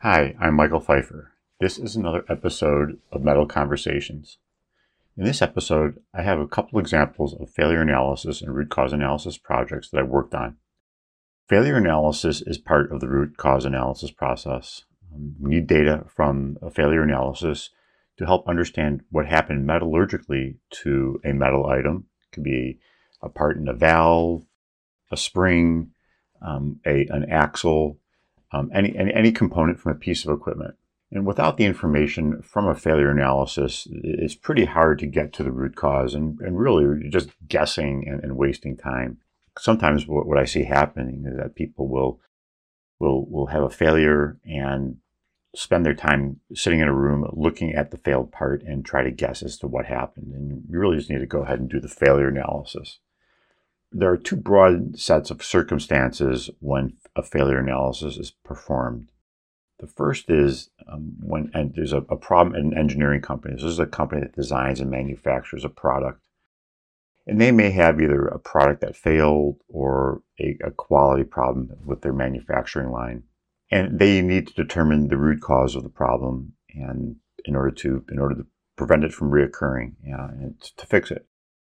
Hi, I'm Michael Pfeiffer. This is another episode of Metal Conversations. In this episode, I have a couple examples of failure analysis and root cause analysis projects that I've worked on. Failure analysis is part of the root cause analysis process. We need data from a failure analysis to help understand what happened metallurgically to a metal item. It could be a part in a valve, a spring, an axle, any component from a piece of equipment. And without the information from a failure analysis, it's pretty hard to get to the root cause, and really you're just guessing and wasting time. Sometimes what I see happening is that people will have a failure and spend their time sitting in a room looking at the failed part and try to guess as to what happened. And you really just need to go ahead and do the failure analysis. There are two broad sets of circumstances when a failure analysis is performed. The first is when there's a problem in an engineering company. This is a company that designs and manufactures a product. And they may have either a product that failed or a quality problem with their manufacturing line. And they need to determine the root cause of the problem and in order to prevent it from reoccurring and to fix it.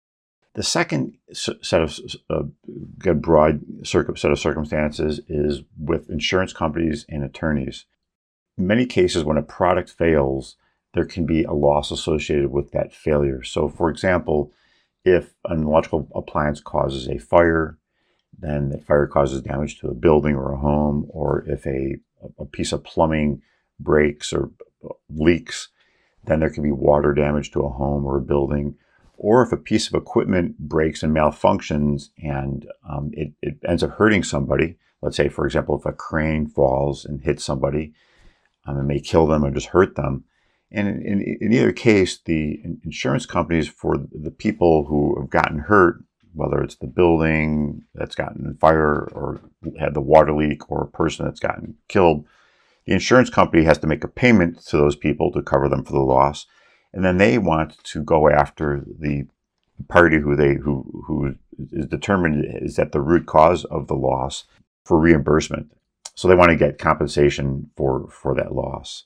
The second set of broad set of circumstances is with insurance companies and attorneys. In many cases, when a product fails, there can be a loss associated with that failure. So, for example, if an electrical appliance causes a fire, then the fire causes damage to a building or a home, or if a piece of plumbing breaks or leaks, then there can be water damage to a home or a building. Or if a piece of equipment breaks and malfunctions and it ends up hurting somebody, let's say, for example, if a crane falls and hits somebody, it may kill them or just hurt them. And in either case, the insurance companies for the people who have gotten hurt, whether it's the building that's gotten on fire or had the water leak or a person that's gotten killed, the insurance company has to make a payment to those people to cover them for the loss. And then they want to go after the party who is determined is at the root cause of the loss for reimbursement. So they want to get compensation for that loss.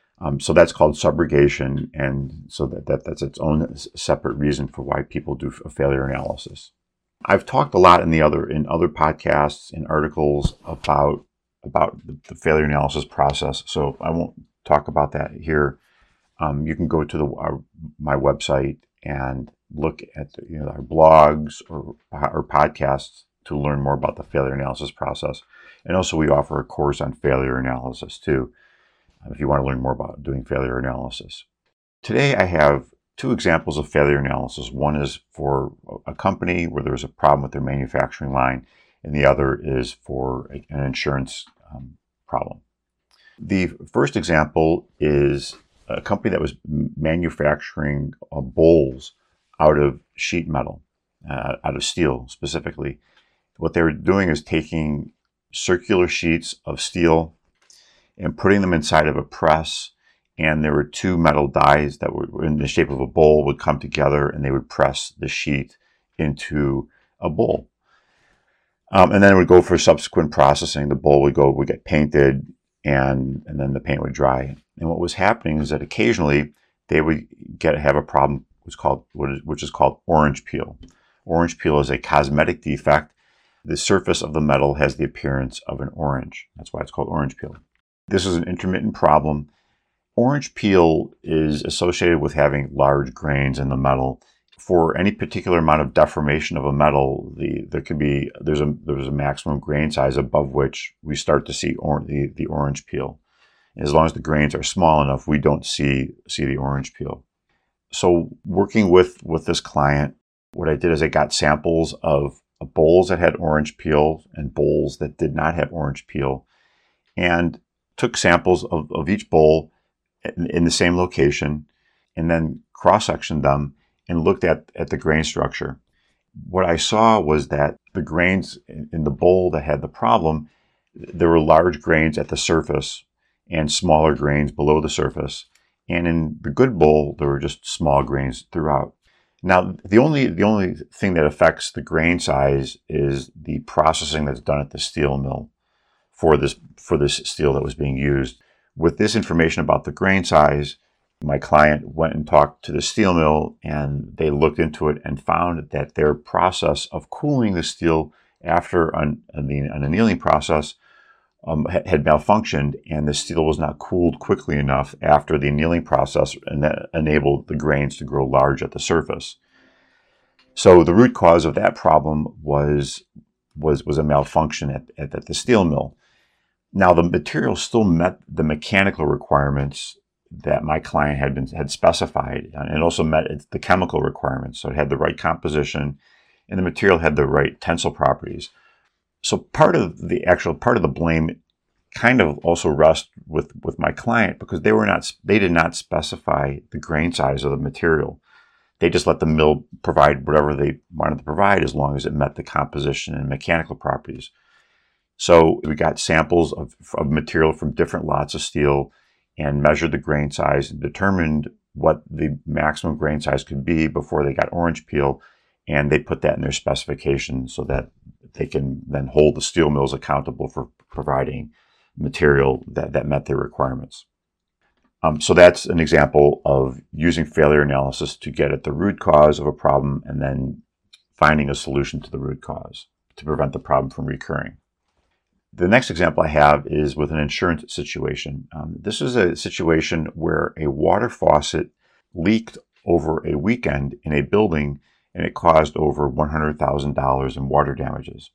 So that's called subrogation, and so that's its own separate reason for why people do a failure analysis. I've talked a lot in other podcasts and articles about the failure analysis process, so I won't talk about that here. You can go to my website and look at our blogs or podcasts to learn more about the failure analysis process. And also we offer a course on failure analysis too, if you want to learn more about doing failure analysis. Today I have two examples of failure analysis. One is for a company where there's a problem with their manufacturing line, and the other is for an insurance problem. The first example is a company that was manufacturing bowls out of sheet metal, out of steel specifically. What they were doing is taking circular sheets of steel and putting them inside of a press, and there were two metal dies that were in the shape of a bowl would come together, and they would press the sheet into a bowl. And then it would go for subsequent processing. The bowl would get painted, and then the paint would dry. And what was happening is that occasionally they would have a problem which is called orange peel. Orange peel is a cosmetic defect. The surface of the metal has the appearance of an orange. That's why it's called orange peel. This is an intermittent problem. Orange peel is associated with having large grains in the metal. For any particular amount of deformation of a metal, there's a maximum grain size above which we start to see the orange peel. And as long as the grains are small enough, we don't see the orange peel. So working with this client, what I did is I got samples of bowls that had orange peel and bowls that did not have orange peel, and took samples of each bowl in the same location, and then cross-sectioned them and looked at the grain structure. What I saw was that the grains in the bowl that had the problem, there were large grains at the surface and smaller grains below the surface. And in the good bowl, there were just small grains throughout. Now, the only thing that affects the grain size is the processing that's done at the steel mill for this steel that was being used. With this information about the grain size, my client went and talked to the steel mill, and they looked into it and found that their process of cooling the steel after an annealing process had malfunctioned, and the steel was not cooled quickly enough after the annealing process, and that enabled the grains to grow large at the surface. So the root cause of that problem was a malfunction at the steel mill. Now, the material still met the mechanical requirements that my client had specified, and it also met the chemical requirements. So it had the right composition, and the material had the right tensile properties. So part of the blame kind of also rests with my client, because they did not specify the grain size of the material. They just let the mill provide whatever they wanted to provide as long as it met the composition and mechanical properties. So we got samples of material from different lots of steel and measured the grain size and determined what the maximum grain size could be before they got orange peel. And they put that in their specifications so that they can then hold the steel mills accountable for providing material that met their requirements. So that's an example of using failure analysis to get at the root cause of a problem and then finding a solution to the root cause to prevent the problem from recurring. The next example I have is with an insurance situation. This is a situation where a water faucet leaked over a weekend in a building, and it caused over $100,000 in water damages.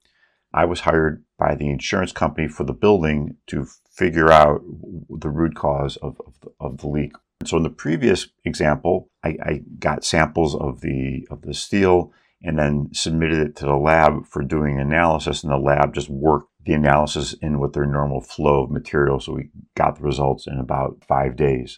I was hired by the insurance company for the building to figure out the root cause of the leak. So in the previous example, I got samples of the steel and then submitted it to the lab for doing analysis, and the lab just worked the analysis in with their normal flow of material, so we got the results in about 5 days.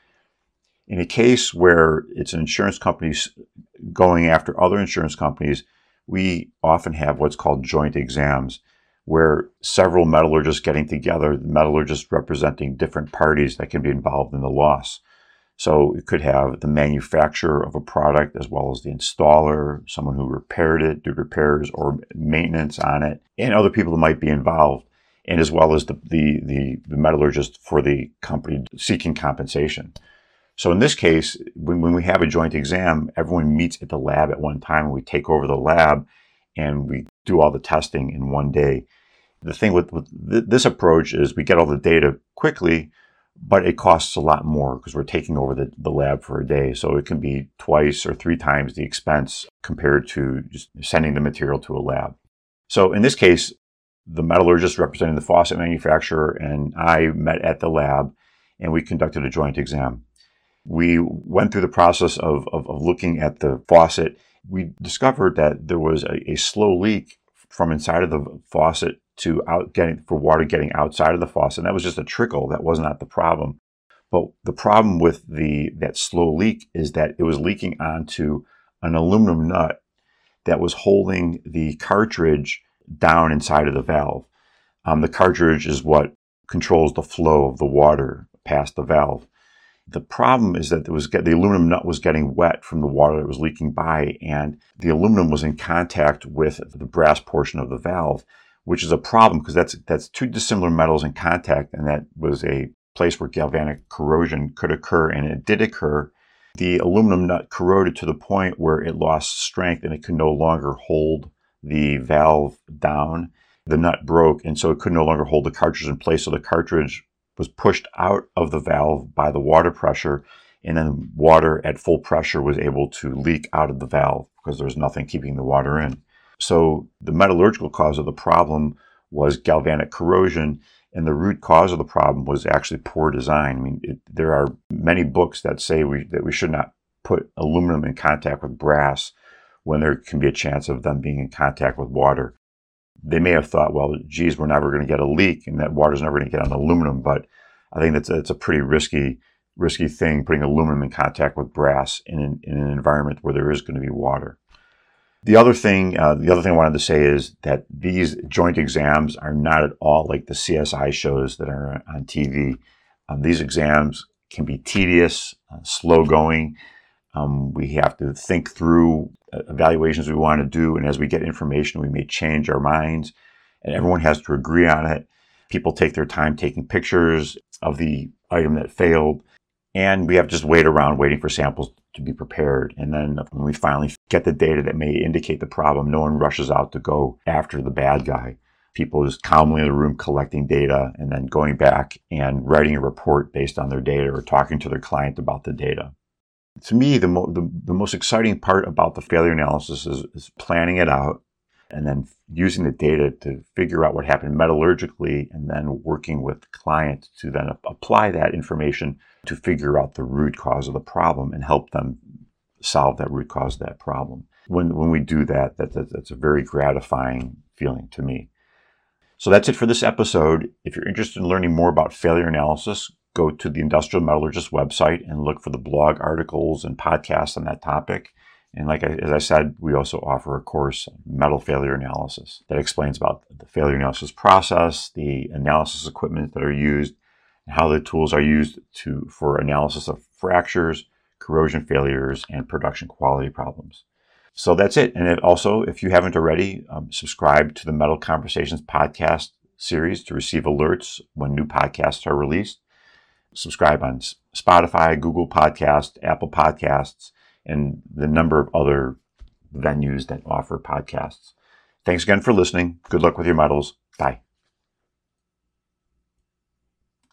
In a case where it's an insurance company going after other insurance companies, we often have what's called joint exams, where several metallurgists getting together, the metallurgists representing different parties that can be involved in the loss. So it could have the manufacturer of a product as well as the installer, someone who repaired it, did repairs or maintenance on it, and other people that might be involved, and as well as the metallurgist for the company seeking compensation. So in this case, when we have a joint exam, everyone meets at the lab at one time, and we take over the lab and we do all the testing in one day. The thing with this approach is we get all the data quickly, but it costs a lot more because we're taking over the lab for a day. So it can be 2 or 3 times the expense compared to just sending the material to a lab. So in this case, the metallurgist representing the faucet manufacturer and I met at the lab, and we conducted a joint exam. We went through the process of looking at the faucet. We discovered that there was a slow leak from inside of the faucet for water getting outside of the faucet. And that was just a trickle. That was not the problem. But the problem with that slow leak is that it was leaking onto an aluminum nut that was holding the cartridge down inside of the valve. The cartridge is what controls the flow of the water past the valve. The problem is that the aluminum nut was getting wet from the water that was leaking by, and the aluminum was in contact with the brass portion of the valve, which is a problem because that's 2 dissimilar metals in contact, and that was a place where galvanic corrosion could occur, and it did occur. The aluminum nut corroded to the point where it lost strength and it could no longer hold the valve down. The nut broke, and so it could no longer hold the cartridge in place, so the cartridge was pushed out of the valve by the water pressure, and then water at full pressure was able to leak out of the valve because there was nothing keeping the water in. So the metallurgical cause of the problem was galvanic corrosion, and the root cause of the problem was actually poor design. I mean, there are many books that say that we should not put aluminum in contact with brass when there can be a chance of them being in contact with water. They may have thought, well, geez, we're never going to get a leak and that water's never going to get on aluminum. But I think that's a pretty risky thing, putting aluminum in contact with brass in an environment where there is going to be water. The other thing I wanted to say is that these joint exams are not at all like the CSI shows that are on TV. These exams can be tedious, slow going. We have to think through evaluations we want to do, and as we get information, we may change our minds, and everyone has to agree on it. People take their time taking pictures. of the item that failed. And we have just wait around waiting for samples to be prepared. And then when we finally get the data that may indicate the problem, no one rushes out to go after the bad guy. People just calmly in the room collecting data and then going back and writing a report based on their data or talking to their client about the data. To me, the most exciting part about the failure analysis is planning it out and then using the data to figure out what happened metallurgically and then working with the client to then apply that information to figure out the root cause of the problem and help them solve that root cause of that problem. When we do that, that's a very gratifying feeling to me. So that's it for this episode. If you're interested in learning more about failure analysis, go to the Industrial Metallurgist website and look for the blog articles and podcasts on that topic. And as I said, we also offer a course, Metal Failure Analysis, that explains about the failure analysis process, the analysis equipment that are used, and how the tools are used for analysis of fractures, corrosion failures, and production quality problems. So that's it. And also, if you haven't already, subscribe to the Metal Conversations podcast series to receive alerts when new podcasts are released. Subscribe on Spotify, Google Podcasts, Apple Podcasts, and the number of other venues that offer podcasts. Thanks again for listening. Good luck with your metals. Bye.